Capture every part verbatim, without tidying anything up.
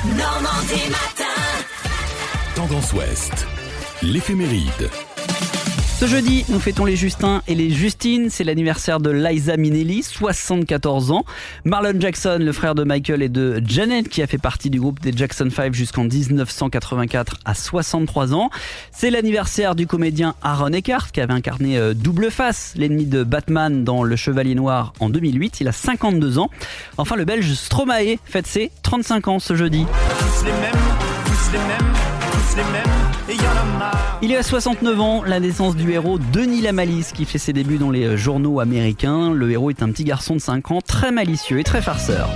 Normandie matin. Tendance Ouest, l'éphéméride. Ce jeudi, nous fêtons les Justins et les Justines. C'est l'anniversaire de Liza Minnelli, soixante-quatorze ans. Marlon Jackson, le frère de Michael et de Janet, qui a fait partie du groupe des Jackson five jusqu'en dix-neuf cent quatre-vingt-quatre, à soixante-trois ans. C'est l'anniversaire du comédien Aaron Eckhart, qui avait incarné euh, Double Face, l'ennemi de Batman dans Le Chevalier Noir en deux mille huit. Il a cinquante-deux ans. Enfin, le Belge Stromae fête ses trente-cinq ans ce jeudi. Tous les mêmes, tous les mêmes, tous les mêmes, et y en a marre. Il est à soixante-neuf ans, la naissance du héros Denis Lamalisse qui fait ses débuts dans les journaux américains. Le héros est un petit garçon de cinq ans, très malicieux et très farceur.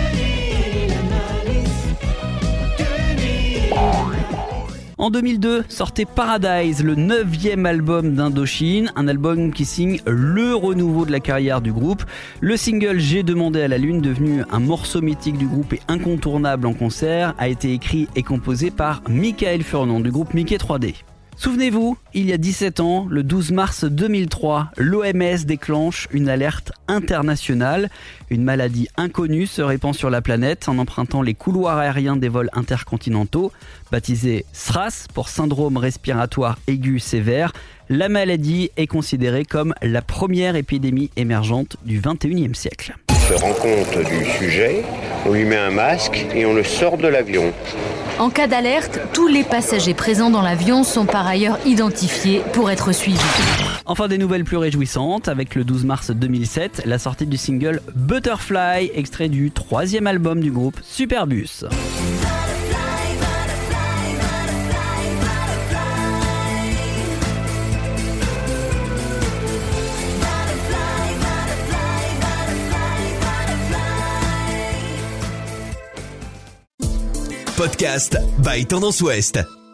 En deux mille deux, sortait Paradise, le neuvième album d'Indochine, un album qui signe le renouveau de la carrière du groupe. Le single J'ai demandé à la lune, devenu un morceau mythique du groupe et incontournable en concert, a été écrit et composé par Michael Furnon du groupe Mickey trois D. Souvenez-vous, il y a dix-sept ans, le douze mars deux mille trois, l'O M S déclenche une alerte internationale. Une maladie inconnue se répand sur la planète en empruntant les couloirs aériens des vols intercontinentaux. Baptisée SRAS pour syndrome respiratoire aigu sévère, la maladie est considérée comme la première épidémie émergente du vingt et unième siècle. On se rend compte du sujet, on lui met un masque et on le sort de l'avion. En cas d'alerte, tous les passagers présents dans l'avion sont par ailleurs identifiés pour être suivis. Enfin, des nouvelles plus réjouissantes avec le douze mars deux mille sept, la sortie du single Butterfly, extrait du troisième album du groupe Superbus. Podcast by Tendance Ouest.